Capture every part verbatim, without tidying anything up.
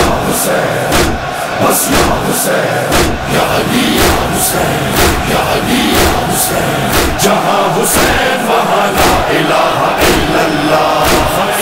حسین بس یا حسین یا علی یا حسین یا علی یا حسین جہاں حسین وہاں لا الہ الا اللہ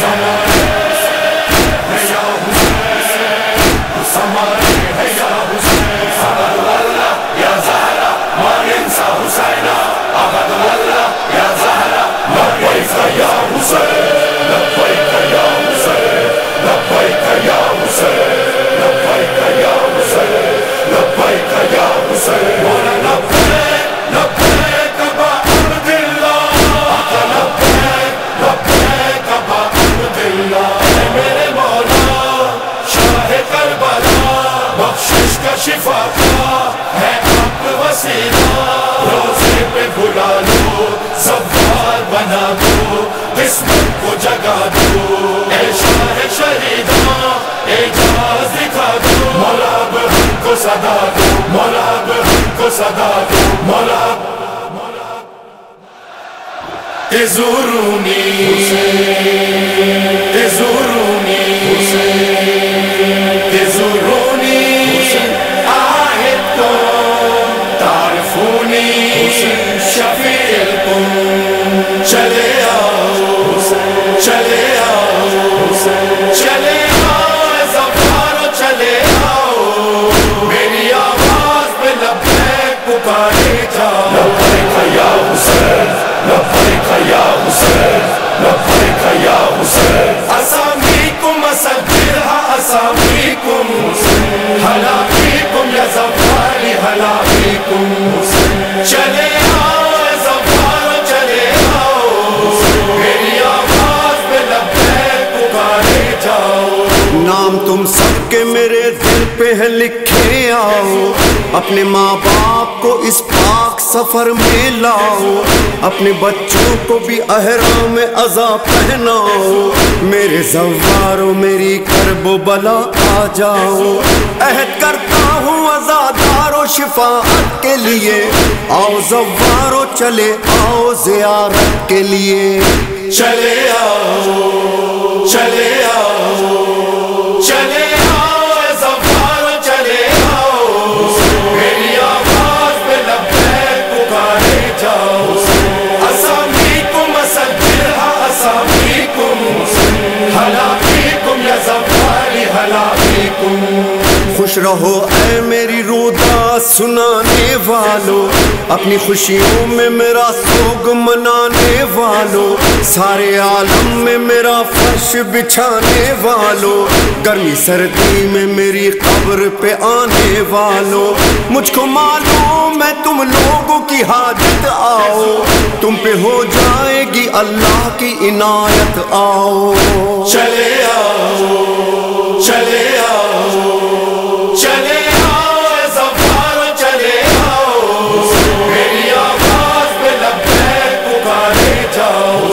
شفا ہے آپ وسیلہ روزے پہ بلا لو زوار بنا دو قسمت کو جگا دو اے شاہ شہیداں اعجاز دکھا دو مولا اب ہم کو صدا دو مولا اب ہم کو صدا دو مولا تزورونی تزورونی تزورونی چلے آؤ چلے آؤ چلے آؤ زفارو چلے آؤ میری آواز پہ لبیک پکارے جاؤ لبیک یا حسین لبیک یا حسین لبیک یا حسین اسامیکم اسجلها اسامیکم ہلا فیکم یا زفاری ہلا فیکم چلے نام تم سب کے میرے دل پہ ہے لکھے آؤ اپنے ماں باپ کو اس پاک سفر میں لاؤ اپنے بچوں کو بھی احرام عزا پہناؤ میرے زوارو میری کرب و بلا آ جاؤ عہد کرتا ہوں عزادارو شفاعت کے لیے آؤ زوارو چلے آؤ زیارت کے لیے چلے آؤ چلے آؤ چلے آؤ زفارو چلے آؤ میری آواز پہ لبیک پکارے جاؤ اسامیکم اسجلها اسامیکم ہلا فیکم یا زفاری ہلا فیکم خوش رہو اے میری رودا سنانے والو اپنی خوشیوں میں میرا سوگ منانے والو سارے عالم میں میرا فرش بچھانے والو گرمی سردی میں میری قبر پہ آنے والو مجھ کو معلوم ہے تم لوگوں کی حاجت آؤ تم پہ ہو جائے گی اللہ کی عنایت آؤ چلے آؤ چلے آؤ چلے آؤ زفارو چلے آؤ میری آواز پہ لبیک پکارے جاؤ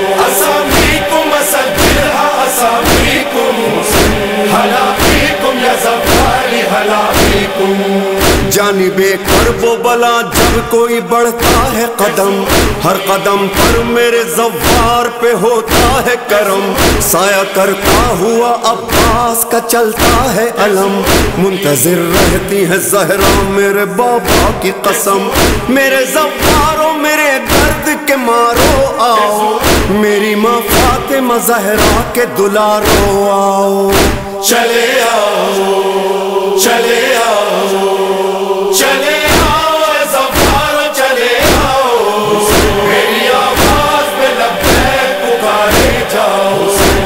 اسامیکم اسجلها اسامیکم ہلا فیکم یا زفاری ہلا فیکم جانب کرب و بلا جب کوئی بڑھتا ہے قدم ہر قدم پر میرے زوار پہ ہوتا ہے کرم سایہ کرتا ہوا عباس کا چلتا ہے علم منتظر رہتی ہے زہرا میرے بابا کی قسم میرے زوارو میرے درد کے مارو آؤ میری ماں فاطمہ زہرا کے دلارو آؤ چلے آؤ چلے آؤ چلے آؤ زفارو چلے آؤ میری آواز پہ لبیک پکارے جاؤ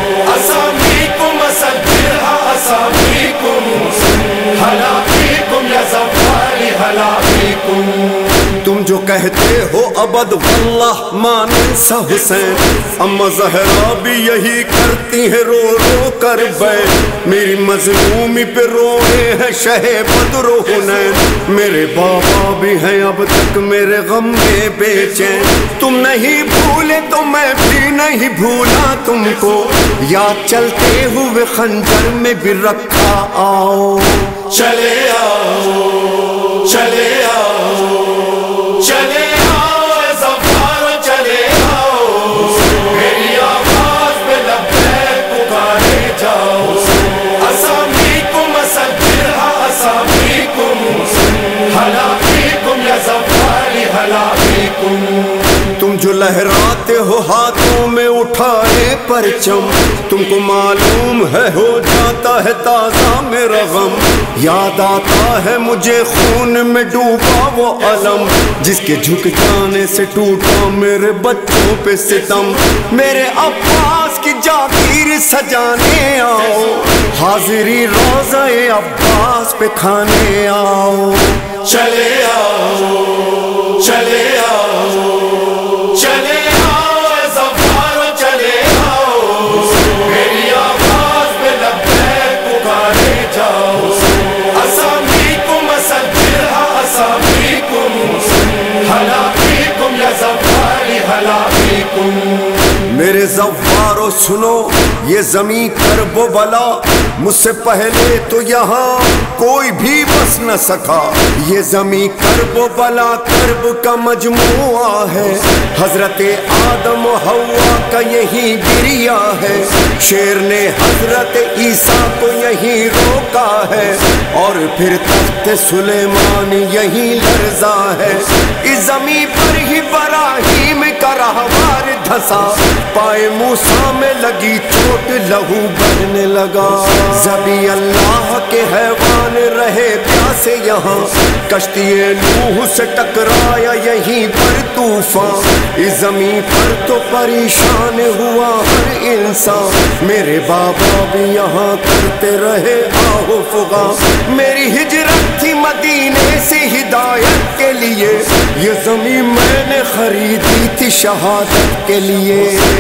اسامیکم اسجلها اسامیکم ہلا فیکم یا زفاری ہلا فیکم تم جو کہتے ہو ابد واللہ مان سا حسین اما زہرا بھی یہی کرتی ہے رو رو کر بیٹھ میری مظلومی پہ روئے ہیں شہ بدر و حنین میرے بابا بھی ہیں اب تک میرے غم میں بے چین تم نہیں بھولے تو میں بھی نہیں بھولا تم کو یاد چلتے ہوئے خنجر میں بھی رکھا آؤ چلے آؤ چلے آؤ چلے آؤ زفارو چلے آؤ میری آواز پہ لبیک پکارے جاؤ اسامیکم लहराते हो हाथों में उठाए परचम, तुमको मालूम है हो जाता है ताजा मेरा गम। याद आता है मुझे खून में डूबा वो अलम, जिसके झुक जाने से टूटा मेरे बच्चों पे सितम। मेरे अब्बास की जागीर सजाने आओ, हाजिरी रोज़े अब्बास पे खाने आओ। चले आओ चले आओ चले आओ ज़फ़ारो चले आओ, मेरी आवाज़ पे लब्बैक पुकारे जाओ। असामीकुम असज्जिरहा असामीकुम, हलाकीकुम या ज़फ़ारी हलाकीकुम। मेरे ज़फ़ारो सुनो ये ज़मीं करबो बला, मुझसे पहले तो यहाँ कोई भी बस न सका। ये ज़मीं करबो बला करब का मजमुआ है, हज़रत आदम हव्वा का यही गिरिया है। शेर ने हज़रत ईसा को यही रोका है, और फिर तख्त सुलेमान यही लर्जा है। इस ज़मीं पर ही इब्राहीम का रहवार धंसा, पाए मूसा में लगी चोट लहू बहने लगा। ज़बी अल्लाह के हैवान रहे प्यासे यहाँ, कश्तिए नूह से टकराया यहीं पर तूफान। इस ज़मीं पर तो परेशान हुआ हर इंसान, मेरे बाबा भी यहाँ करते रहे आओ फुगा। मेरी हिजरत थी मदीने से हिदायत के लिए, ये ज़मीं मैंने खरीदी थी शहादत के लिए।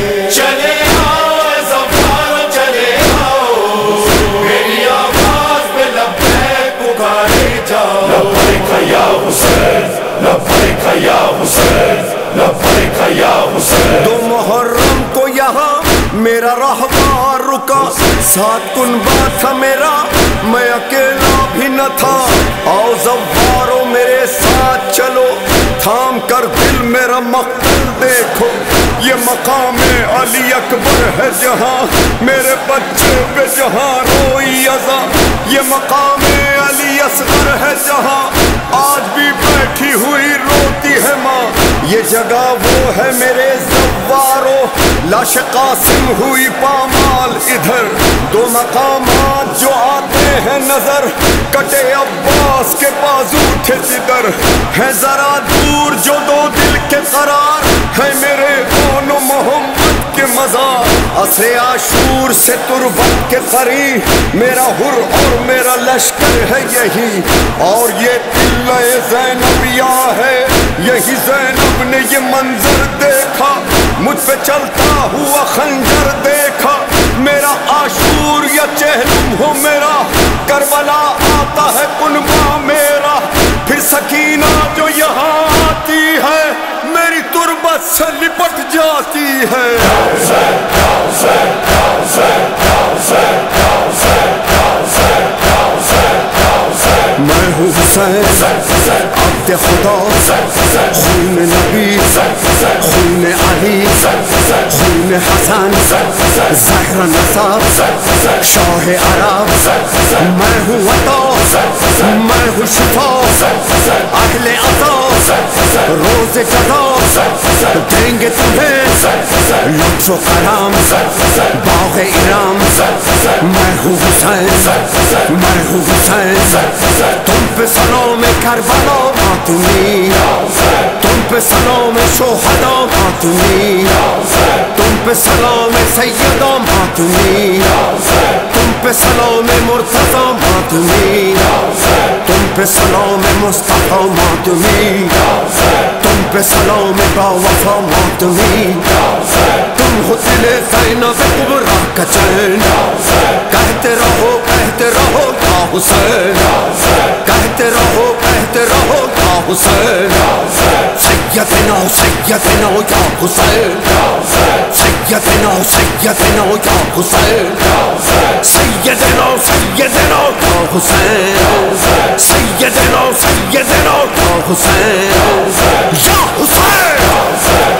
चले आओ ज़फ़ारो चले आओ, मेरी आवाज़ पे लब्बैक पुकारे जाओ। लब्बैक या हुसैन लब्बैक या हुसैन लब्बैक या हुसैन। दो मुहर्रम को यहाँ मेरा रहवार रुका, साथ कुनबा था मेरा मैं अकेला भी न था। आओ ज़फ़ारो मेरे साथ चलो, थाम कर दिल मेरा मक़तल देखो। ये मकाम अली अकबर है जहाँ मेरे बच्चे पे जहाँ रोई अज़ा, ये मकाम अली असगर है जहाँ आज भी बैठी हुई रोती है माँ। ये जगह वो है मेरे ज़फ़ारो, लाश कासिम हुई पामाल इधर। दो मकामात जो आते हैं नजर, कटे अब्बास के बाजू थे जिधर। है जरा दूर जो दो दिल के करार, है मेरे दोनों मोहम्मद के मज़ार। असरे आशूर से तुरबत के करीब मेरा हुर और मेरा लश्कर है यही, और ये किल्ले ज़ैनबिया है। यही ज़ैनब ने ये मंजर देखा, मुझ पे चलता हुआ खंजर देखा। मेरा आशूर या चहलुम हो मेरा, करबला आता है कुनबा मेरा। फिर सकीना जो यहाँ आती है, मेरी तुरबत से लिपट जाती है। मैं हूँ हुसैन अब्द खुदा, खून नबी खून अली खून हसन, ज़हरा नसाब शाह अरब। मैं हूँ अता मैं हूँ शिफा, अहले अता रोज़ जज़ा देंगे तुम्हें लुत्फ़ व करम बाग़ इराम। मैं हूँ हुसैन मैं हूँ हुसैन, तुम पे सनों में करबला मातमी, तुम पे सनों में शोहदा मातमी, तुम पे सलाम में सैयदा मातमी, तुम पे सलाम में मुर्तज़ा मातमी, तुम पे सलाम में मुस्तफ़ा मातमी, तुम पे सलाम में बावफ़ा मातमी। तुम हो दिल ज़ैनब कुबरा का चैन, कहते रहो कहते रहो या हुसैन, कहते रहो कहते रहो या हुसैन। सैयदना सैयदना या हुसैन, सैयदना सैयदना या हुसैन, सैयदना सैयदना या हुसैन, सैयदना सैयदना या हुसैन, या हुसैन।